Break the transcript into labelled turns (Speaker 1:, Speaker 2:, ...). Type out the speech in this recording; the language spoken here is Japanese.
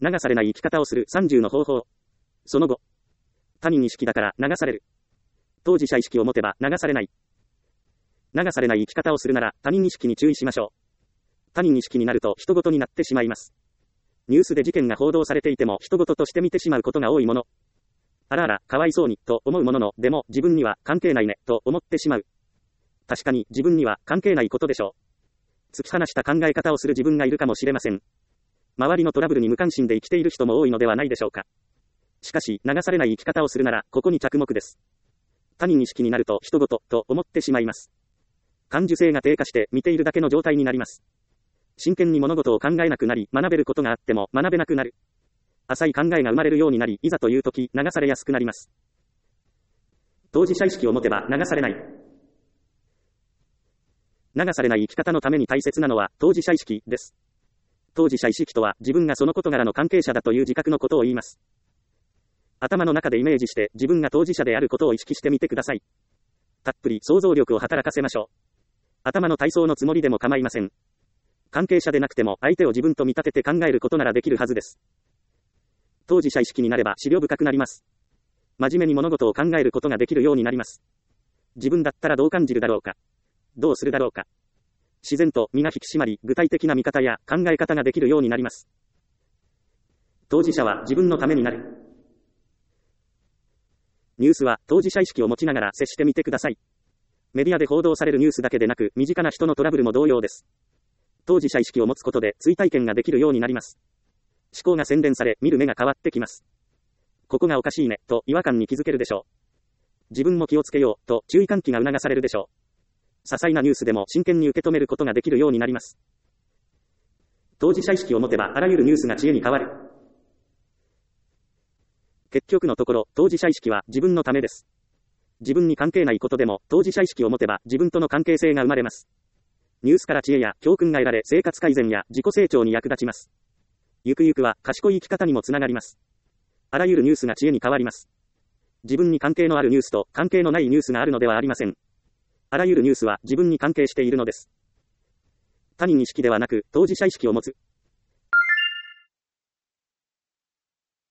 Speaker 1: 流されない生き方をする30の方法。その後。他人意識だから流される。当事者意識を持てば流されない。流されない生き方をするなら他人意識に注意しましょう。他人意識になると人事になってしまいます。ニュースで事件が報道されていても人事として見てしまうことが多いもの。あらあら、かわいそうに、と思うものの、でも自分には関係ないね、と思ってしまう。確かに自分には関係ないことでしょう。突き放した考え方をする自分がいるかもしれません。周りのトラブルに無関心で生きている人も多いのではないでしょうか。しかし、流されない生き方をするなら、ここに着目です。他人意識になると人事、と思ってしまいます。感受性が低下して見ているだけの状態になります。真剣に物事を考えなくなり、学べることがあっても学べなくなる。浅い考えが生まれるようになり、いざという時、流されやすくなります。当事者意識を持てば流されない。流されない生き方のために大切なのは当事者意識です。当事者意識とは自分がその事柄の関係者だという自覚のことを言います。頭の中でイメージして自分が当事者であることを意識してみてください。たっぷり想像力を働かせましょう。頭の体操のつもりでも構いません。関係者でなくても相手を自分と見立てて考えることならできるはずです。当事者意識になれば思慮深くなります。真面目に物事を考えることができるようになります。自分だったらどう感じるだろうか。どうするだろうか。自然と身が引き締まり、具体的な見方や考え方ができるようになります。当事者は自分のためになる。ニュースは当事者意識を持ちながら接してみてください。メディアで報道されるニュースだけでなく、身近な人のトラブルも同様です。当事者意識を持つことで追体験ができるようになります。思考が洗練され、見る目が変わってきます。ここがおかしいね、と違和感に気づけるでしょう。自分も気をつけよう、と注意喚起が促されるでしょう。些細なニュースでも真剣に受け止めることができるようになります。当事者意識を持てばあらゆるニュースが知恵に変わる。結局のところ、当事者意識は自分のためです。自分に関係ないことでも当事者意識を持てば自分との関係性が生まれます。ニュースから知恵や教訓が得られ生活改善や自己成長に役立ちます。ゆくゆくは賢い生き方にもつながります。あらゆるニュースが知恵に変わります。自分に関係のあるニュースと関係のないニュースがあるのではありません。あらゆるニュースは自分に関係しているのです。他人意識ではなく当事者意識を持つ。